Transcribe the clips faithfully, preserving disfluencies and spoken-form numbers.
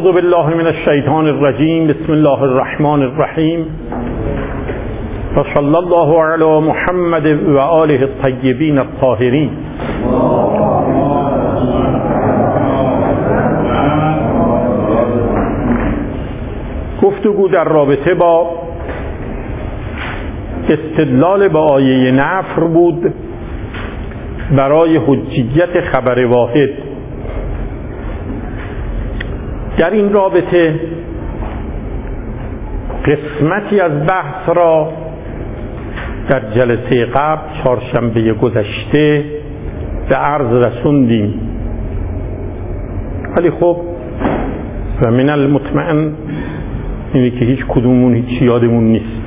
اعوذ بالله من الشیطان الرجیم. بسم الله الرحمن الرحیم و صلی الله علی محمد و آله الطیبین الطاهرین. گفتگو در رابطه با استدلال با آیه نفر بود برای حجیت خبر واحد. در این رابطه قسمتی از بحث را در جلسه قبل چهارشنبه گذشته به عرض رسوندیم، ولی خب و من المطمئن اینه که هیچ کدومون هیچ یادمون نیست.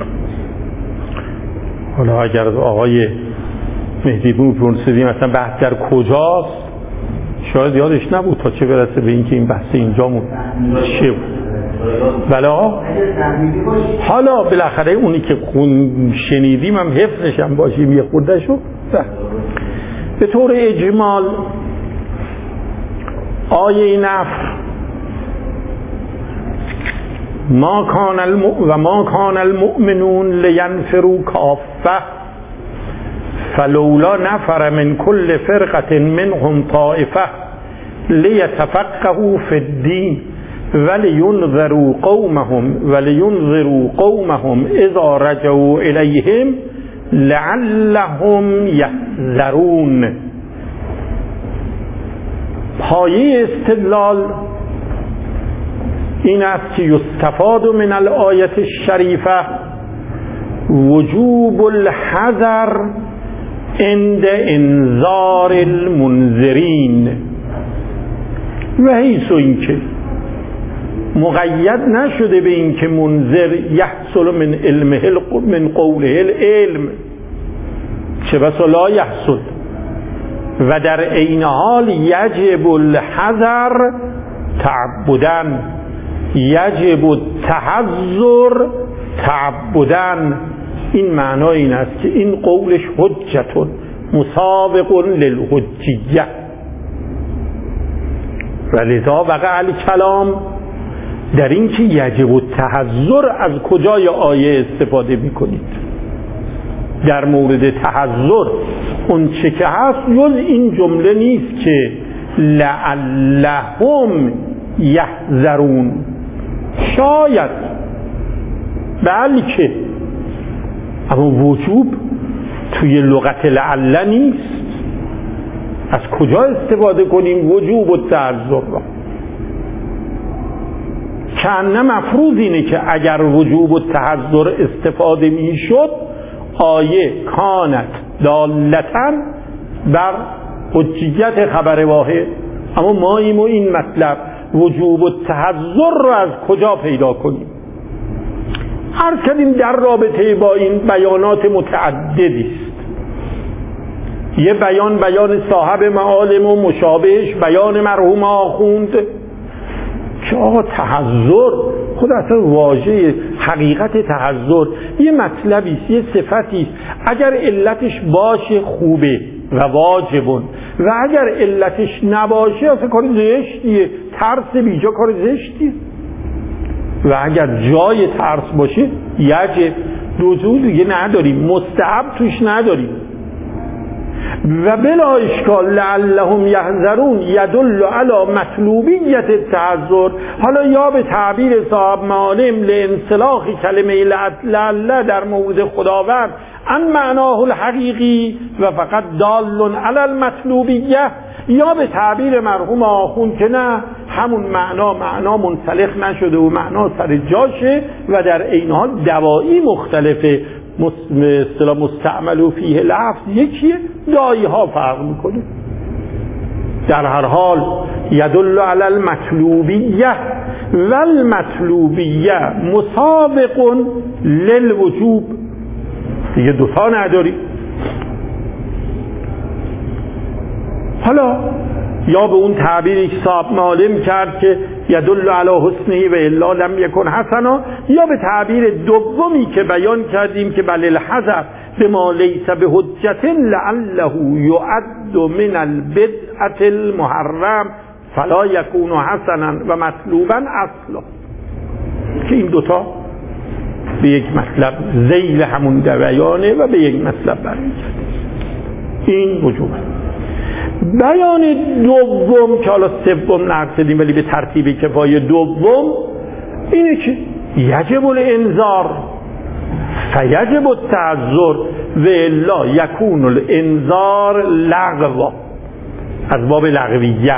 حالا اگر آقای مهدی بون پرسیدیم مثلا بحث در کجاست، شاید یادش نبود تا چه برسه به اینکه این بحث اینجامون چه بود. بلا حالا بالاخره اونی که خون شنیدیم هم حفظش هم باشیم یه خورده شو. به طور اجمال آیه نفر ما کان الم... و ما کان المؤمنون لینفروا کافه فلولا نفر من كل فرقة منهم طائفة ليتفقهوا في الدين ولينذروا قومهم ولينذروا قومهم إذا رجعوا إليهم لعلهم يحذرون. پایه استدلال این است که یستفاد من الآیة الشریفه وجوب الحذر عند انذار المنذرین، و حیث اینکه مقید نشده به اینکه منذر یحصل من علمه من قوله العلم، چه بسا لا یحصل، و در عین حال یجب الحذر تعبداً، یجب التحذر تعبداً. این معنای این است که این قولش حجت مسابق للحجیه، و لذا وقع الکلام در این که یجب التحذر از کجای آیه استفاده میکنید. در مورد تحذر اون چه که هست جز این جمله نیست که لعلهم یحذرون، شاید، بلکه، اما وجوب توی لغت لعل نیست. از کجا استفاده کنیم وجوب و تحذر را؟ کنه مفروض اینه که اگر وجوب و تحذر استفاده می شد آیه کانت دالتاً بر حجیت خبر واحد. اما ما ایم و این مطلب وجوب و تحذر را از کجا پیدا کنیم؟ عرض کردیم در رابطه با این بیانات متعددی است. یه بیان بیان صاحب معالم و مشابهش بیان مرحوم آخوند که آقا تحذر خود اصلا واژه حقیقت تحذر یه مطلبی است، یه صفتی است. اگر علتش باشه خوبه و واجبون، و اگر علتش نباشه اصلا کار زشتیه، ترس بیجا کار زشتیه. و اگر جای ترس باشه یجب، دوزو دیگه نداریم، مستحب توش نداریم. و بلا اشکال لعلهم یحذرون یدل علی مطلوبیت التحذر. حالا یا به تعبیر صاحب معالم لانسلاخ کلمه لعل در مورد خداوند ان معناه الحقیقی و فقط دال علی المطلوبیه، یا به تعبیر مرحوم آخوند که نه، همون معنا معنا منسلخ نشده و معنا سر جاشه و در عین حال دوایی مختلفه، اصطلاح مستعمل و فیه لفظ یکیه، دایی ها فرق میکنه. در هر حال یدل علی المطلوبیه و المطلوبیه مسابق للوجوب، دیگه دوتا نداری. حالا یا به اون تعبیری که صاحب معالم کرد که یدل علی حسنه و الا لم یکن حسنا، یا به تعبیر دومی که بیان کردیم که بل الحذر بما لیس بحجت لعله یعد من البدعة المحرم فلا یکون حسنا و مطلوبا اصلا، که این دوتا به یک مطلب ذیل همون بیانه و به یک مطلب برمیگرده. این وجوبه. بیان دوم که حالا سوم نقصدیم ولی به ترتیب کفایه دوم اینه که یجب الانذار فیجب التعذر و الا یکون الانذار لغوا، از باب لغویت.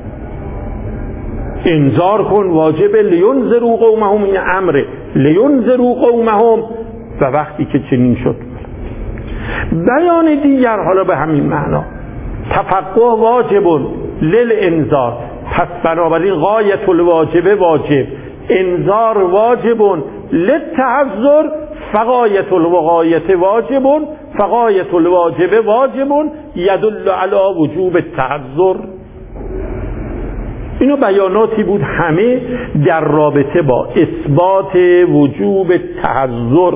انذار کن واجب لینذروا قومهم، این امره لینذروا قومهم، و وقتی که چنین شد. بیان دیگر حالا به همین معنا تفقه واجب للانذار، پس بنابراین غایت الواجب واجب، انذار واجب للتعذر، فغایت الوقایت واجب، فغایت الواجب واجب یدل علی وجوب التعذر. اینو بیاناتی بود همه در رابطه با اثبات وجوب التعذر.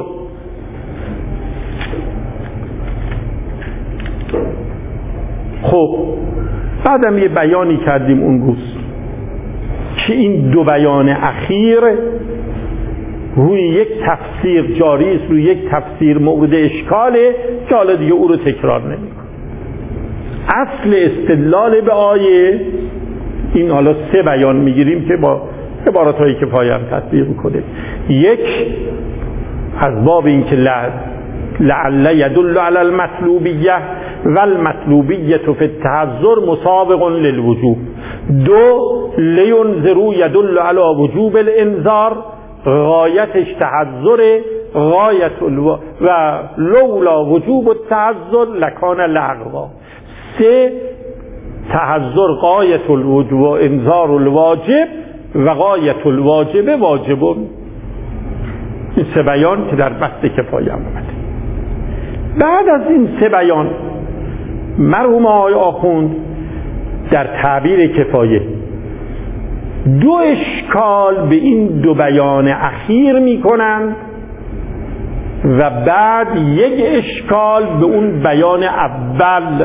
خب بعدم یه بیانی کردیم اون روز که این دو بیان اخیر روی یک تفسیر جاری است، روی یک تفسیر مورد اشکاله که حالا دیگه او رو تکرار نمی‌کنم. اصل استدلال به آیه این، حالا سه بیان میگیریم که با عبارات‌هایی که پایم تطبیق کنه. یک از باب این که لعل یدل علی المطلوبیه و المطلوبیه فی التعذر مسابق للوجوب. دو لینذروا یدل علی وجوب الانذار، غایتش تعذر، غایت الو... و لولا وجوب التعذر لکان لغوا. سه تعذر غایت الوجوب، انذار الواجب، و غایت الواجب واجبون. این سه بیان که در بحث کفایه آمده. بعد از این سه بیان مرحوم آقای آخوند در تعبیر کفایه دو اشکال به این دو بیان اخیر میکنند و بعد یک اشکال به اون بیان اول.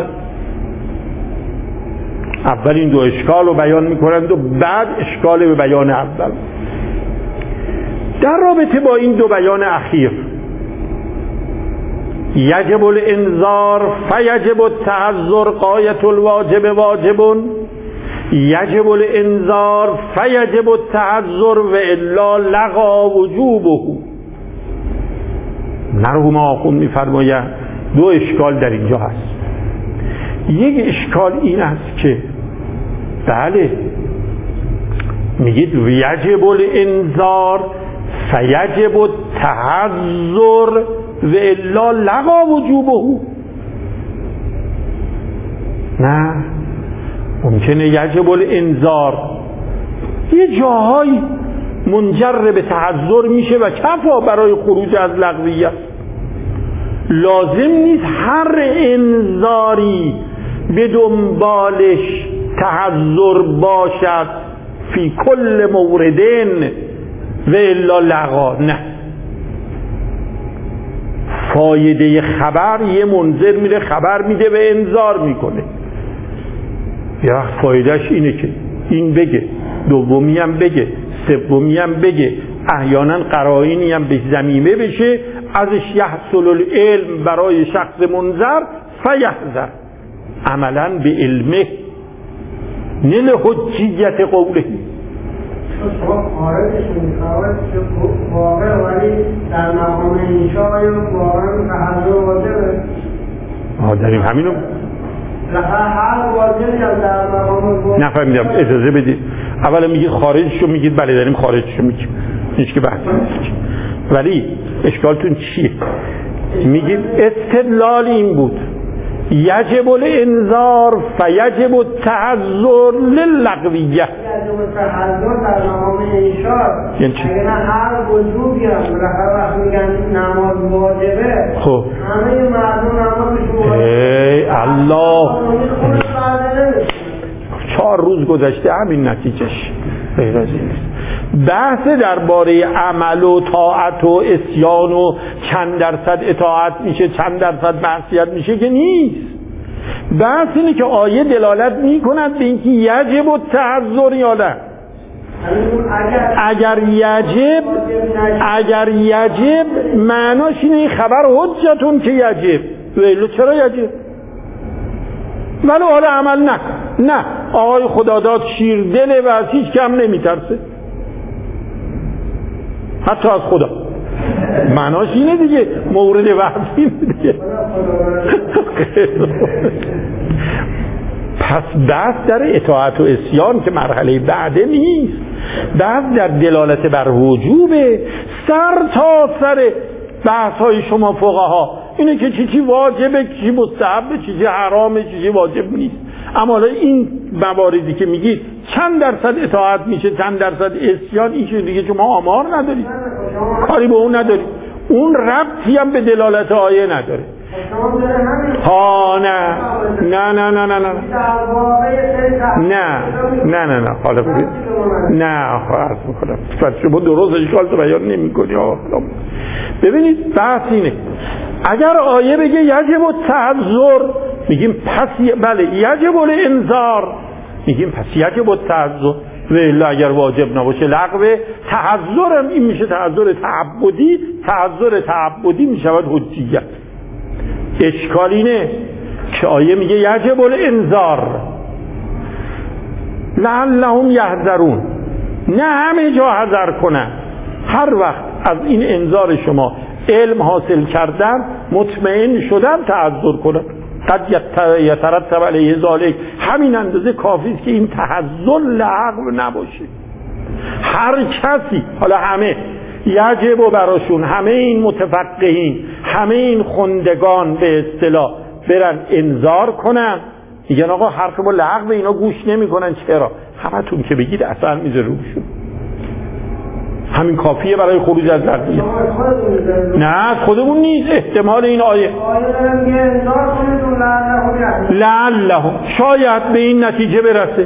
اول این دو اشکال رو بیان میکنند و بعد اشکال به بیان اول. در رابطه با این دو بیان اخیر یجب الانذار فیجب التعذر غایت الواجب واجبون، یجب الانذار فیجب التعذر و الا لغا وجوبه. مرحوم آخوند میفرماید دو اشکال در اینجا هست. یک اشکال این است که بله میگید یجب الانذار فیجب التعذر و الا لغا وجوبه. نه، ممکنه یجب الانذار یه جاهایی منجر به تعذر میشه و کفا برای خروج از لغویت. لازم نیست هر انذاری به دنبالش تعذر باشد فی کل موردن و الا لغا. نه، فایده خبر یه منذر میره خبر میده و انذار میکنه. یه وقت فایدهش اینه که این بگه، دومی هم بگه، سومی هم بگه، احیانا قرائنی هم به ضمیمه بشه، ازش یحصل العلم برای شخص منذر فیحذر عملا به علمه نل حجیت قوله. خارجش میخواد که واقع ولی در مقام انشاء واقعا تحضر واجبه. آه داریم همینو هر واجبی هم در مقام واجب. نفهمیدم، اجازه بدید. اولا میگید خارجشو میگید، بله داریم خارجشو میگیم، هیچ که بحثی نیست. ولی اشکالتون چیه؟ میگید استدلال این بود یجب الانذار فیجب التعذر للغویه. یجب التعذر در مقام انشاء، یعنی چی؟ اگر هر وجوبی هم هر وقت میگن نماز واجبه، خب همه مردم نمازشون واجبه. ای الله، چهار روز گذشته همین نتیجهش غیر از این است. بحث درباره عمل و طاعت و عصیان و چند درصد اطاعت میشه چند درصد معصیت میشه که نیست. بحث اینه که آیه دلالت میکند به اینکه یجب التحذر یا نه. اگر یجب اگر یجب معناش اینه این خبر حجتون که یجب، ویلو چرا یجب؟ ولی حالا عمل نکن. نه، آقای خداداد شیر دله و از هیچ کم نمیترسه، حتی از خدا. معناش اینه دیگه، مورد وحث اینه دیگه. پس بحث در اطاعت و عصیان که مرحله بعده نیست، بحث در دلالت بر وجوبه. سر تا سر بحث های شما فقها اینه که چی چی واجبه، چی مستحبه، چی چی حرامه، چی چی واجب نیست. اما حالا این مواردی که میگی چند درصد اطاعت میشه، چند درصد عصیان، این چیز دیگه شما آمار ندارید، کاری به اون ندارید، اون ربطی هم به دلالت آیه نداره. ها نه نه نه نه نه نه نه نه نه نه حالا ببین نه خواهد میکنم فرد شما درست اشکال تو بیان نمی کنی. ببینید بحث اینه، اگر آیه بگه یجب التحذر میگیم پس بله یجب الانذار، میگیم پس یجب التحذر، و الا اگر واجب نباشه لغو. تحذر هم این میشه تحذر تعبدی، تحذر تعبدی میشود حجیت. اشکال اینه که آیه میگه یجب الانذار لعلهم یحذرون، نه همه جا حذر کنن. هر وقت از این انذار شما علم حاصل کردن، مطمئن شدن، تحذر کنن. قد یترتب علیه ذالک، همین اندازه کافی است که این تحذر لغو نباشه. هر کسی، حالا همه یجب و براشون، همه این متفقهین، همه این خوندگان به اصطلاح برن انذار کنن، میگن آقا حرف با لغو اینا گوش نمی کنن. چرا؟ همتون که بگید اثر میذاره روشون، همین کافیه برای خروج از لغویت. نه از خودمون نیست، احتمال این آیه لعلهم شاید به این نتیجه برسه.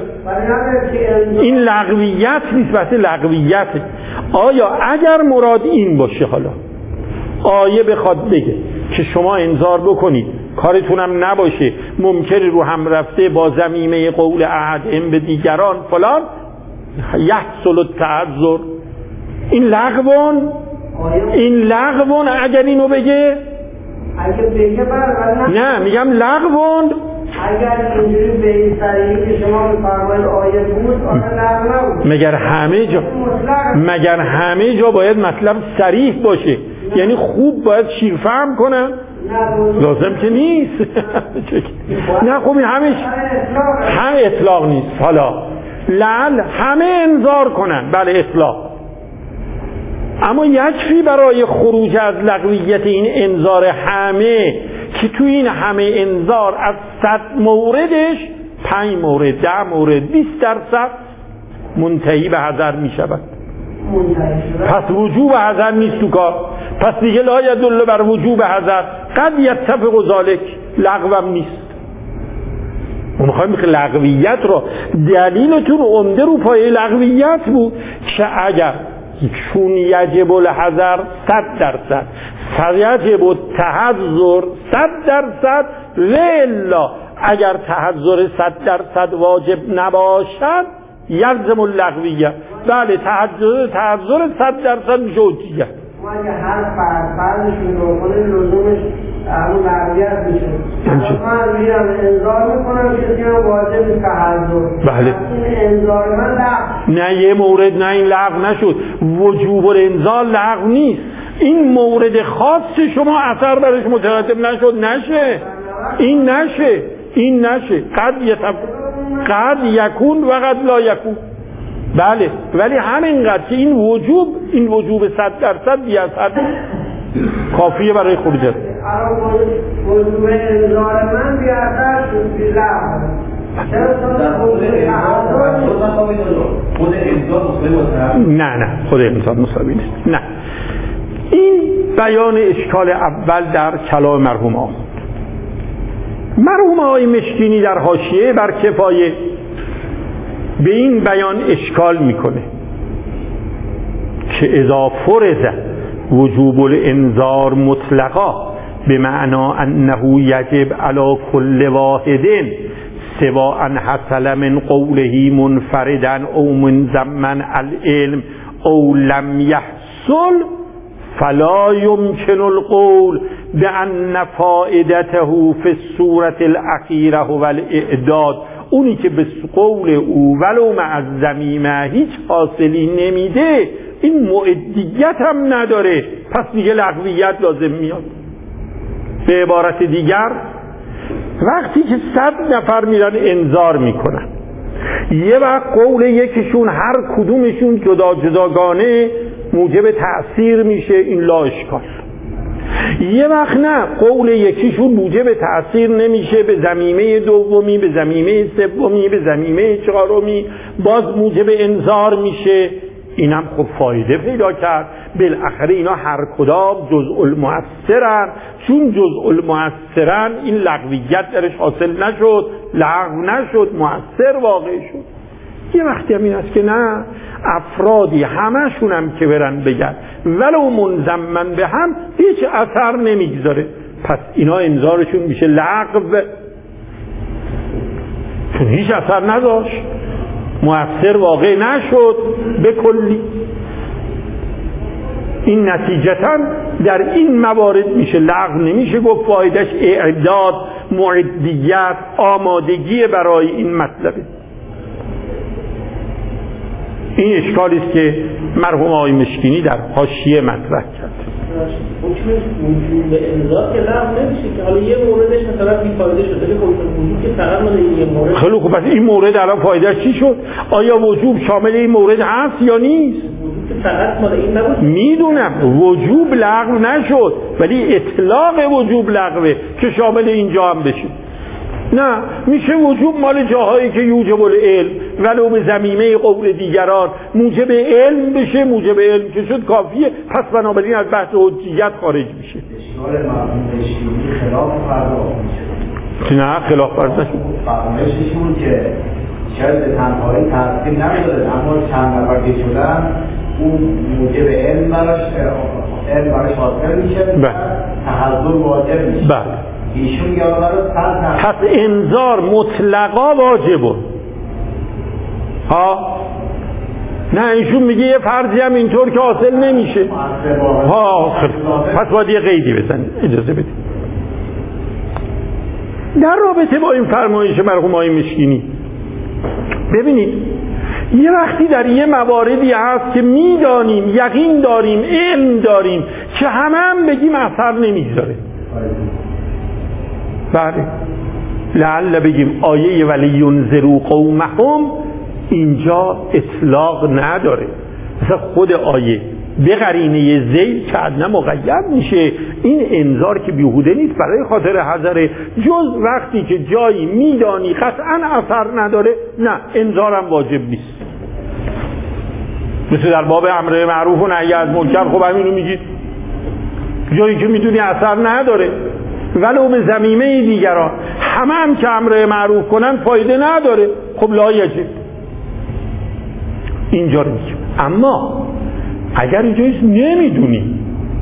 این لغویت نیست، بحث لغویته. آیا اگر مراد این باشه، حالا آیه بخواد بگه که شما انذار بکنید، کارتونم نباشه، ممکنه رو هم رفته با ضمیمه قول احدهم به دیگران فلان، یحصل التحذر، این لغوان، این لغوان. اگر اینو بگه اگه بگه بر نه میگم لغوان. اگر اینجوری به این طریقی که شما می‌فرمایید آیه بود، آیه لغو نبود. مگر همه جا مگر همه جا باید مطلب صریح باشه؟ یعنی خوب باید شیرفهم کنم؟ لازم که نیست. نه خوب همه همه اطلاق نیست. حالا لعل همه انذار کنن، بله اطلاق، اما یکفی برای خروج از لغویت این انذار همه که تو این همه انذار از صد موردش پنج مورد، ده مورد، بیست درصد منتهی به حذر می شود. پس وجوب حذر نیست تو کار، پس دیگه لا یدل بر وجوب حذر. قد یتفق ذالک، لغوم نیست. ما میخوایم که لغویت رو، دلیلتون عمده رو پای لغویت بود که اگر چون یجب الحذر صد درصد، یجب التحذر صد درصد، ولا اگر تحذر صد درصد واجب نباشد یلزم اللغویه. بله تحذر تحذر صد درصد میشه حجیت. ما اگه هر فرد فردشون رو کنه لزومش همون لغویت میشه. من میرم انذار میکنم که دیگه واجب تحذر. بله. این انذار من لغو. نه یه مورد، نه این لغو نشد. وجوب الانذار لغو نیست. این مورد خاص شما اثر برش مترتب نشد، نشه. این نشه. این نشه. قد یتب قد یکون و قد لا یکون. بله، ولی همینقدر که این وجوب، این وجوب صد درصد بی اثر کافیه برای خروج. وجوب انذار من بی اثر شد، بی لغو. نه نه خود انسان مساوی نیست. نه، این بیان اشکال اول در کلام مرحوم آخوند. مرحوم آقای مشکینی در حاشیه بر کفایه به این بیان اشکال میکنه که اذا فرض وجوب الانذار مطلقا به معنا انه یجب علی کل واحد سواء حصل من قوله منفردا او منضمنا العلم او لم یحصل فلا يمكن القول بأن فائدته في الصورة الأخيرة هو الاعداد. اونی که به قول او ولو مع الضمیمه هیچ حاصلی نمیده، این معدیت هم نداره، پس دیگه لغویت لازم میاد. به عبارت دیگر وقتی که صد نفر میرن انذار میکنن، یه وقت قول یکیشون هر کدومشون جدا جداگانه موجب تأثیر میشه، این لا اشکال. یه وقت نه، قول یکیشون موجب تأثیر نمیشه، به ضمیمه دومی، به ضمیمه سومی، به ضمیمه چهارمی باز موجب انذار میشه، اینم خب فایده پیدا کرد. بالاخره اینا هر کدام جزء المؤثرن، چون جزء المؤثرن این لغویت درش حاصل نشد، لغو نشد، مؤثر واقع شد. یه وقتی هم این است که نه، افرادی همشون هم که برن بگن ولو منضمن به هم هیچ اثر نمیگذاره، پس اینا انذارشون میشه لغو، چون هیچ اثر نداشت، مؤثر واقع نشد به کلی. این نتیجتا در این موارد میشه لغو، نمیشه گفت فایدهش اعداد، معدیت، آمادگی برای این مطلبه. این اشکالی است که مرحوم آقای مشکینی در حاشیه مطرح کرد. حکم وجوب انذار که لغو نمیشه که حالا یه موردش مثلا بی‌فایده شده، ولی وجوب که فقط مال این یه مورد. خیلی خوب، پس این مورد الان فایدهش چی شد؟ آیا وجوب شامل این مورد هست یا نیست؟ وجوب که فقط مال این نبود. میدونم وجوب لغو نشد، ولی اطلاق وجوب لغوه که شامل اینجا هم بشه. نه، میشه وجوب مال جاهایی که یوجب العلم ولو به ضمیمه قول دیگران موجب علم بشه، موجب علم که شد کافیه، پس بنابراین از بحث حجیت خارج میشه. اشکال مرحوم خلاف فرض میشه. نه خلاف فرض نشد. فرمایششون که شاید به تنهایی تاثیر نداره، اما چند نفر که شدن اون موجب علم براش علم براش حاصل میشه، تحضر واجب میشه. بله. ایشون یادآور پس انذار مطلقا واجبه ها، نه ایشون میگه یه فرضی هم اینطور که حاصل نمیشه ها، پس باید یه قیدی بزنید. اجازه بدید در رابطه با این فرمایش مرحوم آقای مشکینی، ببینید یه وقتی در یه مواردی هست که میدانیم، یقین داریم، علم داریم که همه هم بگیم اثر نمیذاره، بله، لعل بگیم آیه ولی ینذروا قومهم اینجا اطلاق نداره، مثلا خود آیه به قرینه ذیل که ادنی مقید میشه، این انذار که بیهوده نیست، برای خاطر حذر، جز وقتی که جایی میدانی قطعا اثر نداره، نه انذارم واجب نیست. مثل در باب امر معروف و نهی از منکر، خب همینو میگید، جایی که میدونی اثر نداره ولو به ضمیمه دیگران، همه هم که امر معروف کنن فایده نداره، خب لا یجب، اینجا رو میگیم. اما اگر اینجاییست نمیدونی،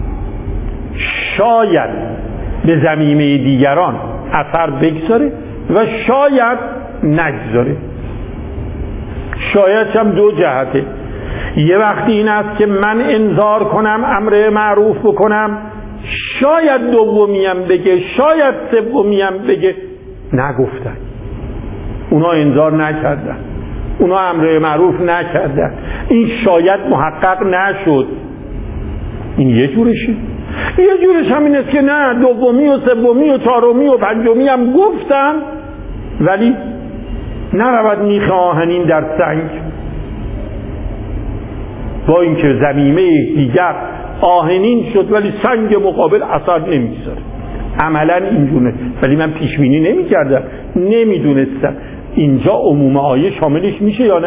شاید به ضمیمه دیگران اثر بگذاره و شاید نگذاره. شاید هم دو جهته، یه وقتی این است که من انذار کنم، امر معروف بکنم، شاید دومیم بگه، شاید سومیم بگه، نگفتن، اونا انذار نکردن، اونا امر معروف نکردن، این شاید محقق نشد. این یه جورشه. یه جورش هم این است که نه، دومی و سومی و چهارمی و پنجمی هم گفتن، ولی نرود میخ آهنین در سنگ، با اینکه ضمیمه دیگر آهنین شد ولی سنگ مقابل اثر نمیذاره. عملا اینجونه، ولی من پیش بینی نمی‌کردم، نمیدونستم. اینجا عموم آیه شاملش میشه یا نه؟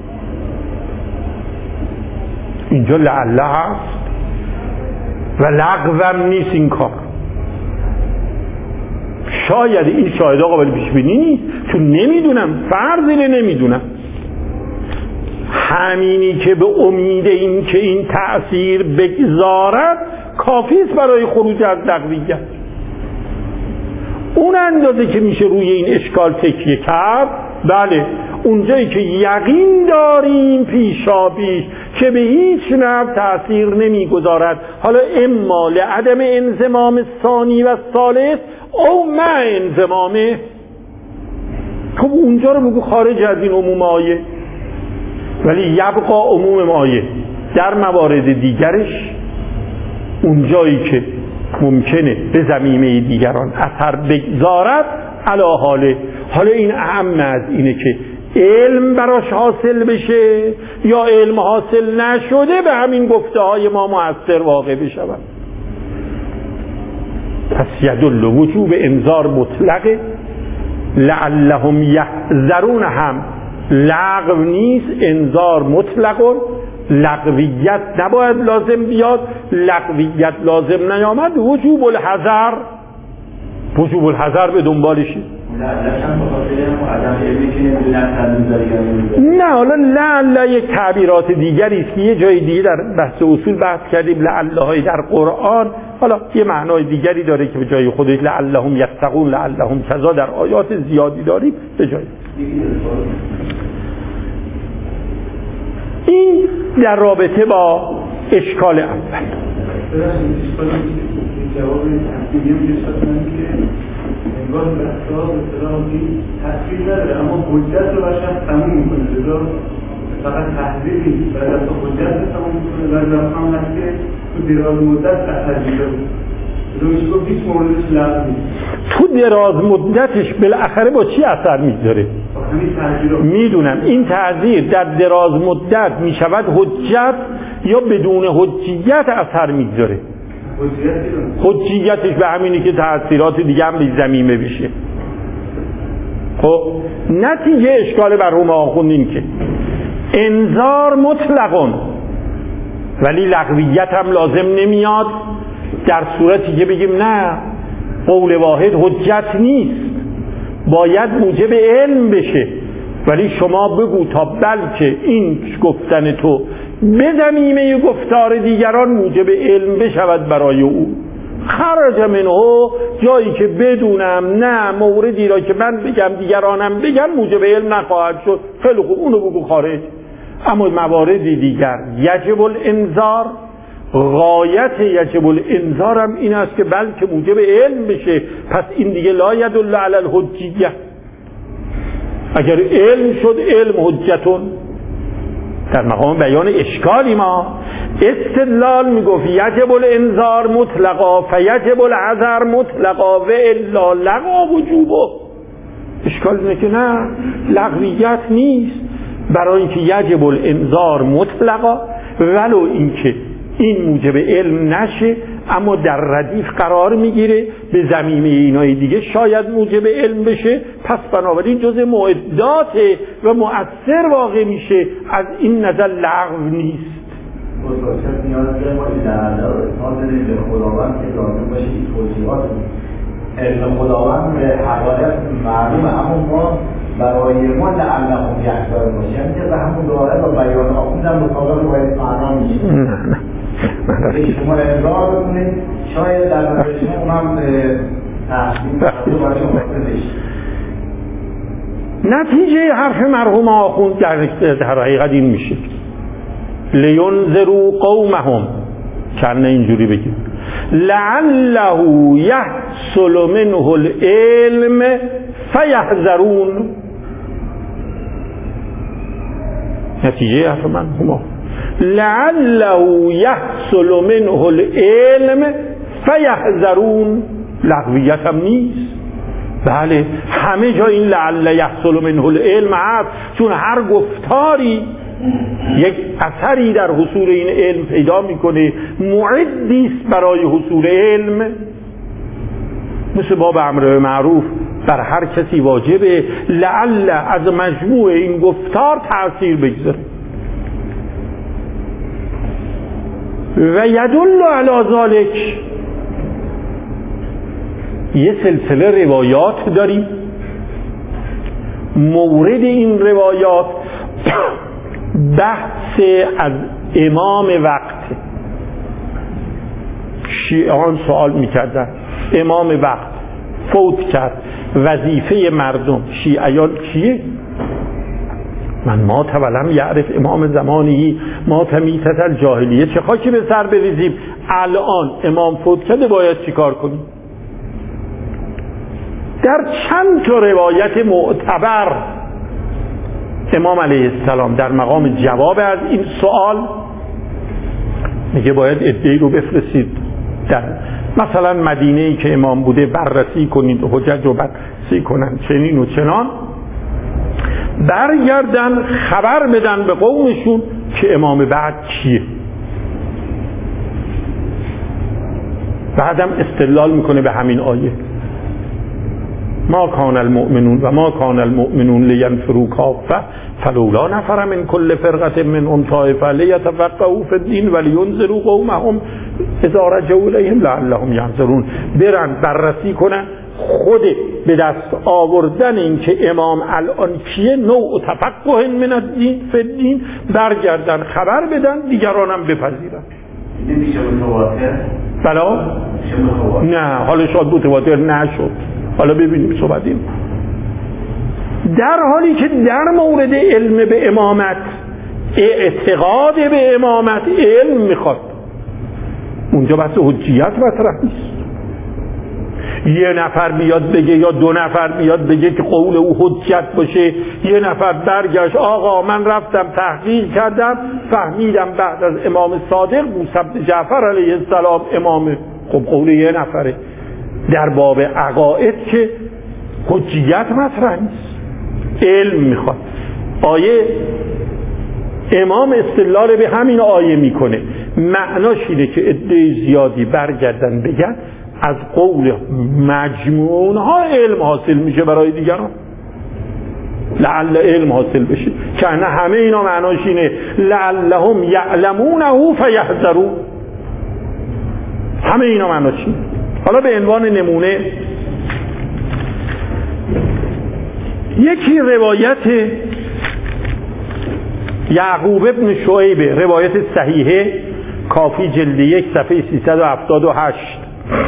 اینجا لعله هست و لغوم نیست این کار. شاید این شاهد قابل پیش بینی نیست، چون نمیدونم، فرض اینه نمیدونم. همینی که به امید این که این تأثیر بگذارد کافی است برای خروج از لغویت. اون اندازه که میشه روی این اشکال تکیه کرد، بله اونجایی که یقین داریم پیشابیش که به هیچ نوع تأثیر نمیگذارد، حالا اما لعدم انضمام ثانی و ثالث او مع انضمامه، خب اونجا رو بگو خارج از این عموم آیه، ولی یبقا عموم آیه در موارد دیگرش اونجایی که ممکنه به ضمیمه دیگران اثر بگذارد علا حاله. حالا این اهم از اینه که علم براش حاصل بشه یا علم حاصل نشده به همین گفته های ما مؤثر واقع بشود. پس یدل وجوب انذار مطلقه، لعلهم یحذرون هم لغو نیست، انذار مطلقه، لغویت نباید لازم بیاد، لغویت لازم نیامد وجوب الحذر، وجوب الحذر به دنبالشه. نه حالا لعل یک تعبیرات دیگری است که یه جای دیگه در بحث اصول بحث کردیم، لعلهای در قرآن حالا یه معنای دیگری داره که به جای خودش لعلهم یتقون لعلهم کذا در آیات زیادی داریم به جای. این در رابطه با اشکال اول. جواب تحصیلی هم که انگار به اصلاح اصلاحی تحصیل نداره، اما حجت رو باشن تموم میکنه، لذا فقط تحصیلی بعد از حجت رو تموم میکنه و لازم هست که تو دراز مدت تحصیل رو روش گفت هیچ موردش لازم نیست. تو دراز مدتش بالاخره با چی اثر میذاره؟ میدونم این تعذیر در دراز مدت میشود حجت یا بدون حجیت اثر میذاره. حجیتش به همینی که تأثیرات دیگه هم به ضمیمه بشه. خب نتیجه اشکال مرحوم آخوند این که انذار مطلقون ولی لغویت هم لازم نمیاد، در صورتی که بگیم نه قول واحد حجت نیست باید موجب علم بشه، ولی شما بگو تا بلکه این گفتن تو به ضمیمه گفتار دیگران موجب علم بشود برای او. خرج منه جایی که بدونم نه موردی را که من بگم دیگرانم بگم موجب علم نخواهد شد، خیلی خوب اونو بگو خارج. اما مواردی دیگر یجب الانذار، غایت یجب الانذار هم این است که بلکه موجب علم بشه، پس این دیگه لا یدل علی الحجیه. اگر علم شد علم حجتون در مقام بیان اشکالی ما استدلال میگفت یجب الانذار مطلقا فیجب الحذر مطلقا و الا لغا وجوبه. اشکال اینه که نه لغویت نیست، برای اینکه یجب الانذار مطلقا ولو اینکه این موجب علم نشه اما در ردیف قرار میگیره به ضمیمه اینای دیگه شاید موجب علم بشه، پس بنابراین جز معدات و مؤثر واقع میشه، از این نظر لغو نیست. متوجه نیاز داره ما در ارتباط به خداوند که لازم باشه این توضیحات علم خداوند به حقایق معلومه، اما ما برای ما لعلهم یحذرون باشه، یعنی که همون دوباره با بیان آخوندم مطابق باید معنا میشه. نه نه شما انذار بکنید شاید در نظر شما اونم تحصیل باشه مختلف. نتیجه حرف مرحوم آخوند در حقیقت این میشه لینذروا قومهم، چند اینجوری بگیم لعله یحصل منه العلم فیحذرون. نتیجه حرف مرحوم آخوند لعله یحصل منه العلم فیحذرون، لغویت هم نیست. بله همه جا این لعل یحصل منه العلم هست، چون هر گفتاری یک اثری در حصول این علم پیدا میکنه، معدی است برای حصول علم. مثل باب امر معروف بر هر کسی واجبه لعل از مجموع این گفتار تأثیر بگذاره. و یدل علی ذلک یه سلسله روایات داریم، مورد این روایات بحث از امام وقت. شیعان سوال میکردن امام وقت فوت کرد، وظیفه مردم شیعیان چیه؟ من ما تولم یعرف امام زمانی ما تمیتت الجاهلیه، چه خاکی به سر بریزیم؟ الان امام فوت کرده باید چی کار کنیم؟ در چند تا روایت معتبر امام علیه السلام در مقام جواب از این سوال میگه باید عده‌ای رو بفرستید در مثلا مدینه ای که امام بوده بررسی کنید، حجج رو بررسی کنن، چنین و چنان، برگردن خبر بدن به قومشون که امام بعد کیه. بعدم استدلال میکنه به همین آیه ما کان المؤمنون و ما کان المؤمنون لینفروا کافه فلولا نفر من کل فرقه منهم طائفه لیتفقهوا فی الدین ولینذروا قومهم اذا رجعوا الیهم لعلهم یحذرون. برن بررسی کنن خود به دست آوردن این که امام الان کیه نوع تفقه من الدین فی الدین، برگردن خبر بدن دیگرانم بپذیرن. نمیشه متواتر؟ بلا؟ نه حالا شاید متواتر نشد، حالا ببینیم صحبتیم. در حالی که در مورد علم به امامت، اعتقاد به امامت علم میخواد، اونجا بحث حجیت مطرح نیست. یه نفر بیاد بگه یا دو نفر بیاد بگه که قول او حجت باشه، یه نفر برگشت آقا من رفتم تحقیق کردم فهمیدم بعد از امام صادق موسی بن جعفر علیه السلام امامه، خب قول یه نفره. در باب عقاید که حجیت مطرح نیست، علم میخواد. آیه امام استدلال به همین آیه میکنه، معناش اینه که عده زیادی برگردن بگن از قول مجموعون ها علم حاصل میشه برای دیگران، لعل علم حاصل بشه، که نه همه اینا معناش اینه لعلهم یعلمونه فیحذرون، همه اینا معناش اینه. حالا به عنوان نمونه یکی روایت یعقوب ابن شعیبه، روایت صحیحه، کافی جلد یک صفحه سیصد و هفتاد و هشت.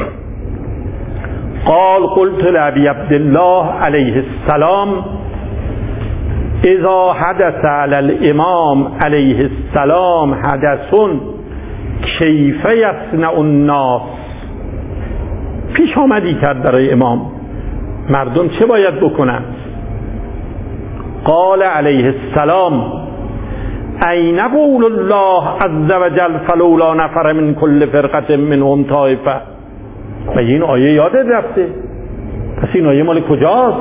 قال قلت لأبي عبد الله عليه السلام اذا حدث على الامام عليه السلام حدث کیف یصنع الناس، پیش آمدی کرد برای امام، مردم چه باید بکنن؟ قال علیه السلام این قول الله عز وجل فلولا نفر من کل فرقه منهم طائفه. و این آیه یادت رفته؟ پس این آیه مال کجاست؟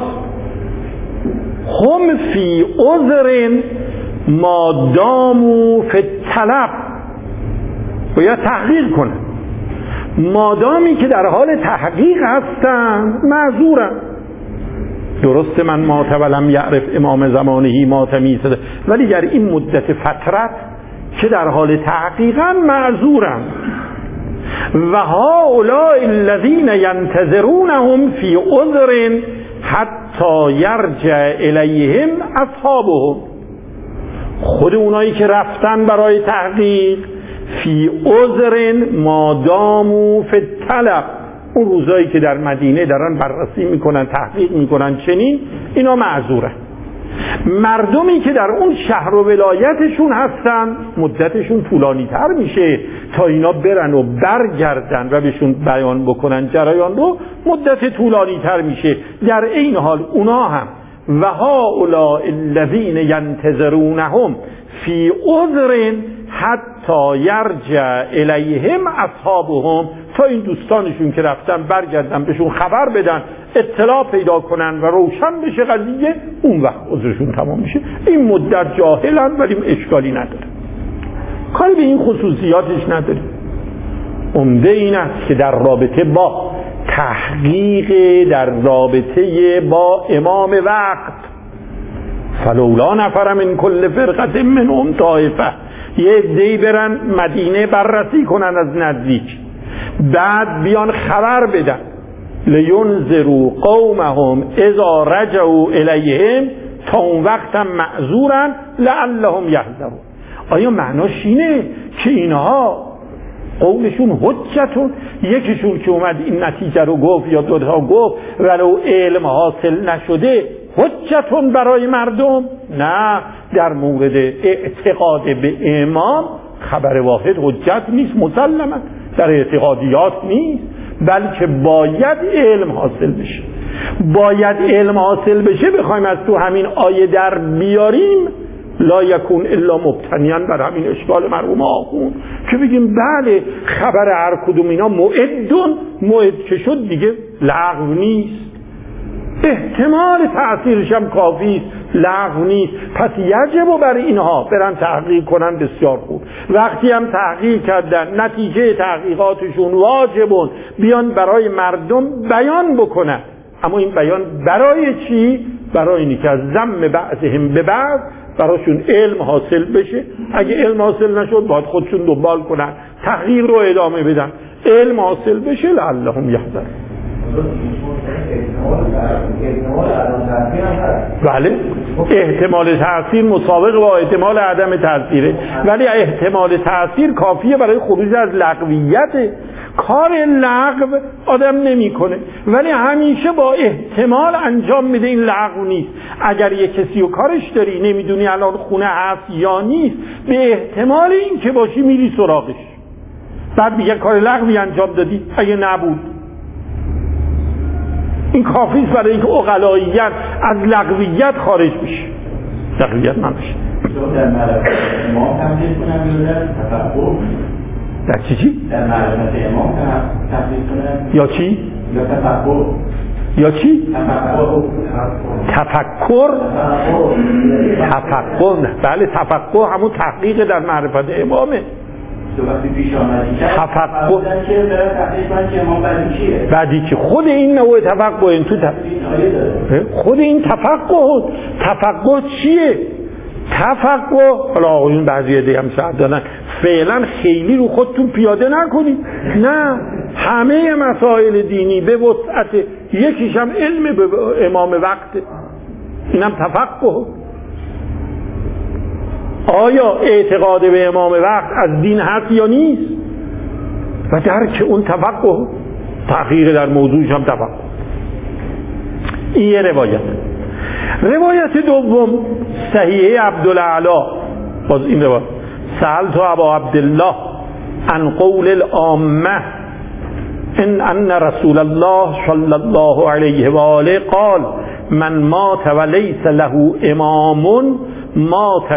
هم فی عذر ما داموا فی الطلب، باید تحقیق کنن، مادامی که در حال تحقیق هستن معذورن. درسته من ما تولم یعرف امام زمانهی ما تمیزه، ولی در این مدت فترت که در حال تحقیقا معذورن. و هؤلاء الذین ینتظرونهم فی عذر حتی یرجع الیهم اصحابهم، خود اونایی که رفتن برای تحقیق فی عذر ما داموا فی الطلب، اون روزایی که در مدینه دارن بررسی میکنن تحقیق میکنن چنین، اینا معذورن. مردمی که در اون شهر و ولایتشون هستن مدتشون طولانی تر میشه تا اینا برن و برگردن و بهشون بیان بکنن جریان رو، مدت طولانی تر میشه. در این حال اونا هم و هؤلاء الذین ینتظرونهم فی عذر حتی یرجع الیهم اصحابهم، تا این دوستانشون که رفتن برگردن بهشون خبر بدن، اطلاع پیدا کنن و روشن بشه قضیه، اون وقت عذرشون تمام میشه. این مدت جاهلن ولی اشکالی نداره، کاری به این خصوصیاتش نداره. عمده این است که در رابطه با تحقیق، در رابطه با امام وقت، فلولا نفر من کل فرقه منهم طائفه، یه عده‌ای برن مدینه بررسی کنن از نزدیک، بعد بیان خبر بدن لینذروا قومهم اذا رجعوا الیهم، تا اون وقت هم معذورن لعلهم یحذرون. آیا معناش اینه که اینها قولشون حجتون. یکیشون که اومد این نتیجه رو گفت یا دوتا گفت ولو علم حاصل نشده حجتون برای مردم، نه، در مورد اعتقاد به امام خبر واحد حجت نیست مسلما، در اعتقادیات نیست، بلکه باید علم حاصل بشه. باید علم حاصل بشه بخوایم از تو همین آیه در بیاریم لا یکون الا مبتنیاً بر همین اشکال مرحوم آخوند که بگیم بله خبر هر کدوم اینا مؤدون، مؤد که شد دیگه لغو نیست، احتمال تأثیرش هم کافی است، لغو نیست. پس یجب بر اینها برن تحقیق کنن. بسیار خوب. وقتی هم تحقیق کردن نتیجه تحقیقاتشون واجبون بیان برای مردم بیان بکنن. اما این بیان برای چی؟ برای اینی که از ذم بعضهم به بعض براشون علم حاصل بشه. اگه علم حاصل نشد باید خودشون دنبال کنن، تحقیق رو ادامه بدن، علم حاصل بشه لعلهم یحذرون. بله احتمال تأثیر مسابق با احتمال عدم تأثیره، ولی احتمال تأثیر کافیه برای خروج از لغویت. کار لغو آدم نمی کنه ولی همیشه با احتمال انجام میده، این لغو نیست. اگر یه کسی و کارش داری نمیدونی الان خونه هست یا نیست، به احتمال این که باشی میری سراغش، بعد میگه کار لغوی انجام دادی. اگه نبود این کافی است برای اینکه عقلاییت از لغویت خارج بشه، لغویت نباشه. در معرفت امام تمثیل کنم یا در تفکر؟ در چی چی؟ در معرفت امام تمثیل کنم یا چی؟ یا تفکر؟ یا چی؟ تفکر تفکر تفکر بله تفکر همون تحقیق در معرفت امامه. تفکر بعدی که خود این نوع تفکر این تو خود این تفکر تفکر چیه؟ تفکر حالا آقایون بعضی عده هم شاید دارن فعلا خیلی رو خودتون پیاده نکنید، نه، همه مسائل دینی به وسعت یکیش هم علم به امام وقت، اینم تفکر. آیا اعتقاد به امام وقت از دین هست یا نیست؟ و درک اون تفقه، تحقیق در موضوعش هم تفقه. این یه روایت. روایت دوم صحیح عبدالعلا، باز این روایت سألت ابا عبدالله عن قول العامه ان ان رسول الله صلی الله علیه و آله قال من مات ولیس له امام مات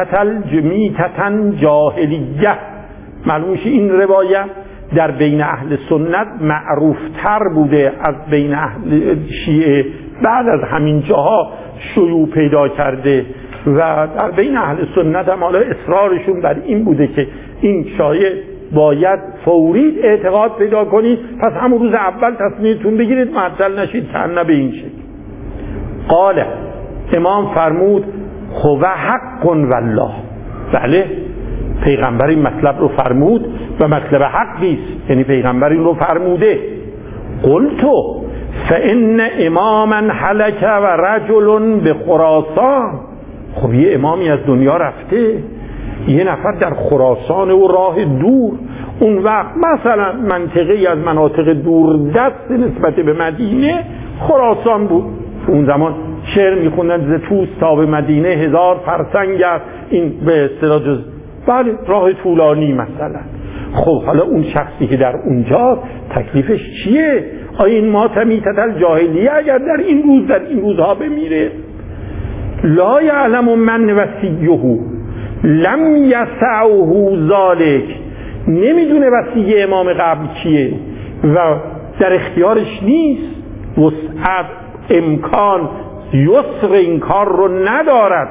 میتة جاهلیه. معلومه این روایت در بین اهل سنت معروف تر بوده از بین اهل شیعه، بعد از همین جاها شیوع پیدا کرده و در بین اهل سنت هم حالا اصرارشون بر این بوده که این شایعه باید فوری اعتقاد پیدا کنید، پس همون روز اول تصمیمتون بگیرید، معطل نشید، تنه به این شکل. قال امام فرمود هو حق والله، بله پیغمبر این مطلب رو فرمود و مطلب حقی است، یعنی پیغمبر این رو فرموده. قلتو فان اماما هلك و رجل به خراسان، خب یه امامی از دنیا رفته، یه نفر در خراسان و راه دور، اون وقت مثلا منطقه از مناطق دور دست نسبت به مدینه خراسان بود، اون زمان شعر میخوندن ز توس تا به مدینه هزار فرسنگ است، این به اصطلاح جز بله راه طولانی مثلا. خب حالا اون شخصی که در اونجا تکلیفش چیه؟ آیا این ماتمیتت الجاهلیه اگر در این روز در این روزها بمیره؟ لا یعلم من وصیه لم یسعه ذلک، نمیدونه وصیه امام قبل چیه و در اختیارش نیست، وسعت امکان یسر این کار رو ندارد،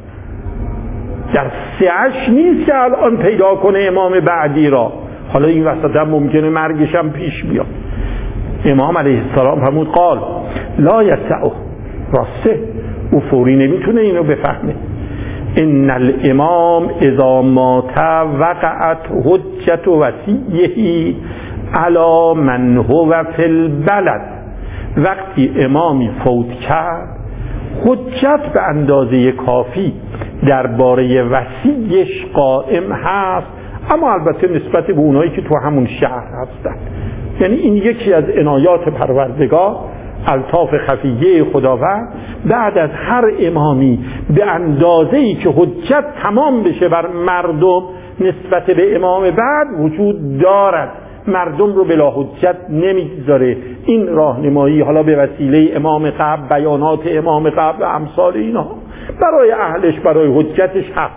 در سعش نیست که الان پیدا کنه امام بعدی را. حالا این وسط هم ممکنه مرگش هم پیش بیاد. امام علیه السلام فرمود قال لا یسعه، راسته او فوری نمیتونه اینو بفهمه. ان الامام اذا مات وقعت حجت وصیه علی من هو فی البلد، وقتی امامی فوت کرد حجت به اندازه کافی درباره وصیش قائم هست اما البته نسبت به اونایی که تو همون شهر هستن. یعنی این یکی از عنایات پروردگار، الطاف خفیه خداوند، بعد از هر امامی به اندازه‌ای که حجت تمام بشه بر مردم نسبت به امام بعد وجود دارد، مردم رو بلا حجت نمیگذاره. این راهنمایی حالا به وسیله امام قبل، بیانات امام قبل و امثال اینا برای اهلش، برای حجتش هست.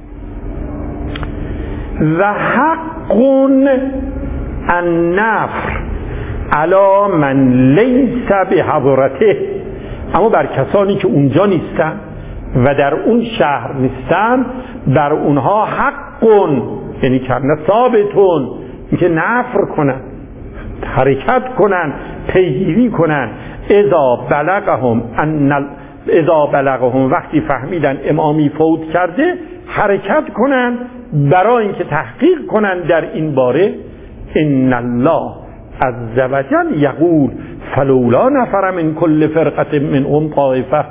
و حق النفر علی من لیس بحضرته، اما بر کسانی که اونجا نیستن و در اون شهر نیستن، بر اونها حقون، یعنی کنه ثابتون، که نفر کنن، حرکت کنن، پیگیری کنن. اذا بلغهم ان اذا بلغهم وقتی فهمیدن امامی فوت کرده، حرکت کنن برای اینکه تحقیق کنن در این باره. ان الله عز وجل یقول فلولا نفر من کل فرقه منهم طائفه.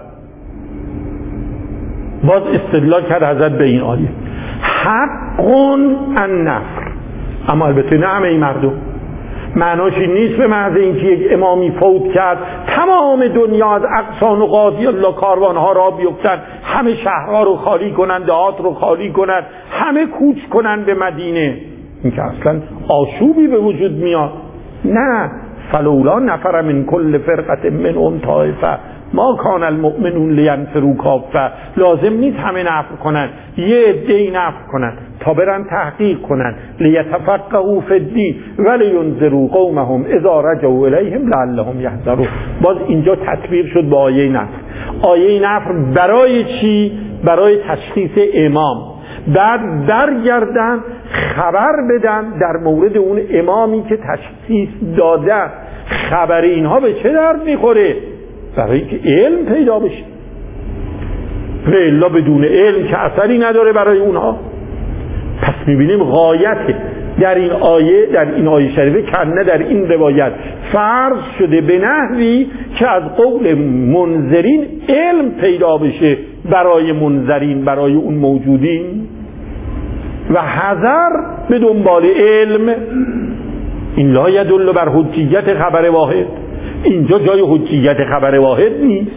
باز استدلال کرد حضرت به این آیه حق النفر، اما البته نه همه این مردم. معناش این نیست به محض اینکه یک امامی فوت کرد تمام دنیا از اقصا نقاط الله کاروانها را بیفتن، همه شهرها رو خالی کنن، دهات رو خالی کنن، همه کوچ کنن به مدینه. این که اصلا آشوبی به وجود میاد. نه، فلولا نفر من کل فرقه منهم طائفه ما کان المؤمنون لینفروا کافه. لازم نیست همه نفر کنن، یه عده‌ای نفر کنن تا برن تحقیق کنن. لیتفقهوا فی الدین ولینذروا قومهم اذا رجعوا الیهم لعلهم یحذرون. باز اینجا تطبیق شد با آیه نفر. آیه نفر برای چی؟ برای تشخیص امام. بعد برگردن خبر بدن در مورد اون امامی که تشخیص دادن. خبر اینها به چه درد میخوره؟ برای که علم پیدا بشه. و الا بدون علم که اثری نداره برای اونها. پس میبینیم غایت در این آیه، در این آیه شریفه کنه در این روایت فرض شده به نحوی که از قول منذرین علم پیدا بشه برای منذرین، برای اون موجودین، و حذر به دنبال علم. این لا یدل بر حجیت خبر واحد. اینجا جای حجیت خبر واحد نیست.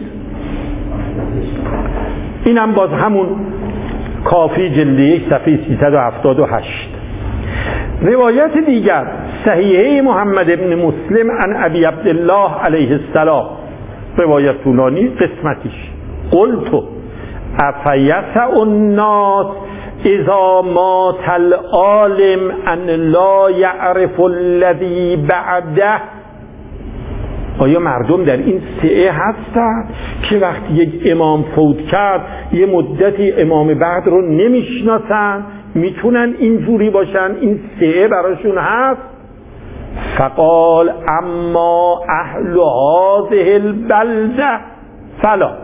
اینم باز همون کافی جلد یک صفحه سیصد و هفتاد و هشت. روایت دیگر صحیحه محمد ابن مسلم عن ابی عبدالله علیه السلام، روایت طولانی، قسمتیش قلت افیسع الناس اذا مات العالم ان لا یعرف الذی بعده. آیا مردم در این سعه هستند که وقتی یک امام فوت کرد یه مدتی امام بعد رو نمیشناسن؟ میتونن اینجوری باشن؟ این سعه براشون هست؟ فقال اما اهل هذه البلده فلا.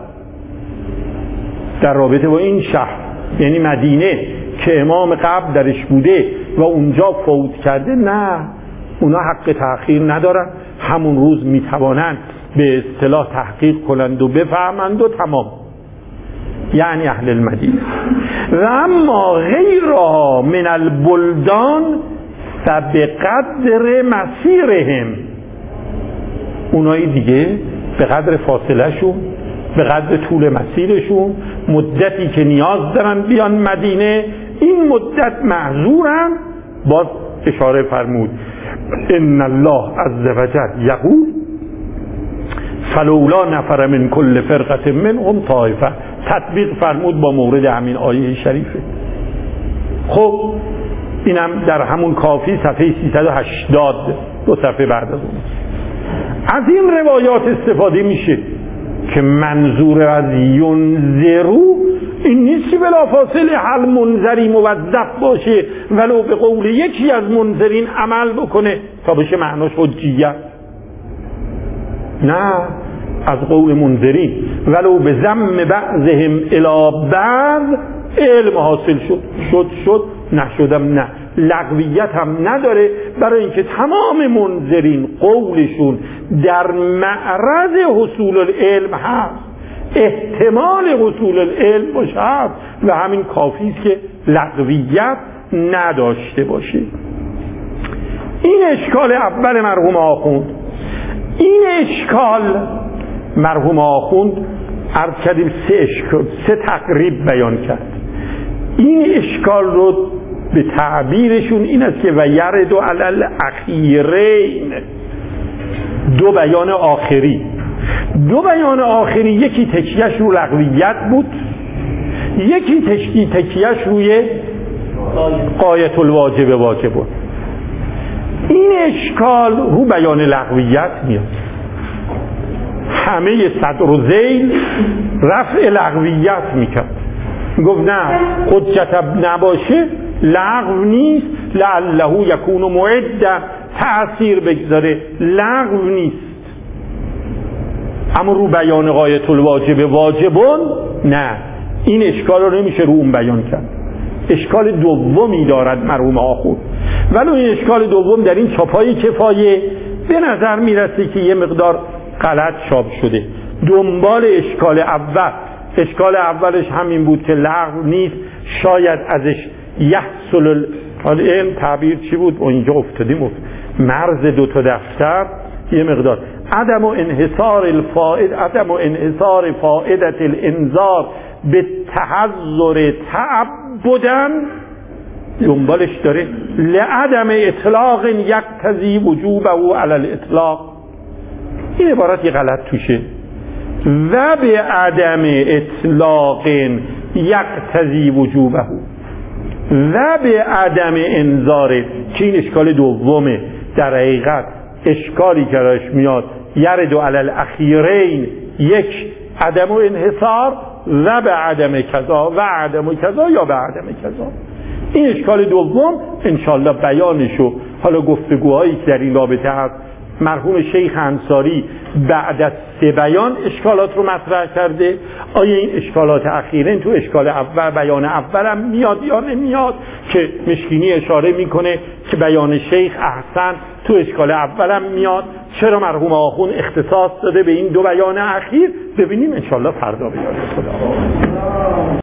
در رابطه با این شهر، یعنی مدینه که امام قبل درش بوده و اونجا فوت کرده، نه، اونا حق تأخیر ندارن. همون روز میتوانند به اصطلاح تحقیق کنند و بفهمند و تمام. یعنی اهل المدینه. و اما غیرها من البلدان فبقدر مسیرهم، اونایی دیگه به قدر فاصله شون، به قدر طول مسیرشون، مدتی که نیاز دارن بیان مدینه، این مدت معذورن. باز اشاره فرمود ان الله عز وجل یقول فلولا نفر من کل فرقه منهم طائفه. تطبیق فرمود با مورد همین آیه شریفه. خب اینم در همون کافی صفحه سیصد و هشتاد، دو صفحه بعد از اون. از این روایات استفاده میشه که منظور از ینذرو این نیستی بلا فاصله هر منذری موظف باشه ولو به قول یکی از منذرین عمل بکنه تا بشه معناش حجیت. نه، از قول منذرین ولو به ذم بعضهم الی بعض علم حاصل شد شد شد نشدم نه، لغویت هم نداره، برای اینکه تمام منذرین قولشون در معرض حصول العلم هست، احتمال حصول العلم باشه هست، و همین کافی است که لغویت نداشته باشه. این اشکال اول مرحوم آخوند. این اشکال مرحوم آخوند عرض کردیم سه اشکال، سه تقریب بیان کرد. این اشکال رو به تعبیرشون این است که و یرد علی الاخیرین، دو بیان آخری. دو بیان آخری یکی تکیهش رو لغویت بود، یکی تشکی تکیهش روی غایت الواجب واجب بود. این اشکال رو بیان لغویت میاد. همه صدر و ذیل رفع لغویت میکرد، گفت نه حجت نباشه لغو نیست، لعله یکون معدا، تأثیر بگذاره، لغو نیست. اما رو بیان غایت الواجب واجبون نه، این اشکال رو نمیشه رو اون بیان کرد. اشکال دومی دارد مرحوم آخوند، ولی این اشکال دوم در این چاپای کفایه به نظر میرسه که یه مقدار غلط چاپ شده. دنبال اشکال اول، اشکال اولش همین بود که لغو نیست، شاید ازش یحصل العلم، تعبیر چی بود؟ اینجا افتادیم مرز دو تا دفتر یه مقدار عدم و انحصار الفائد، عدم و انحصار فائدت الانذار به تحذر تعبدن، دنبالش داره لعدم اطلاق یقتضی وجوبه علی الاطلاق. این عبارت یه غلط توشه، و به عدم اطلاق یقتضی وجوبه و به عدم انذار، که این اشکال دومه. در حقیقت اشکالی که راش میاد یرد علی الاخیرین، یک عدم و انحصار و به عدم کذا و عدم کذا یا به عدم کذا. این اشکال دوم انشالله بیانشو، حالا گفتگوهایی که در این رابطه هست، مرحوم شیخ انصاری بعد از سه بیان اشکالات رو مطرح کرده. آیا این اشکالات اخیرین تو اشکال اول بیان اولم میاد یا نمیاد؟ که مشکینی اشاره میکنه که بیان شیخ احسن تو اشکال اولم میاد. چرا مرحوم آخوند اختصاص داده به این دو بیان اخیر؟ ببینیم انشالله فردا بیاد. خدا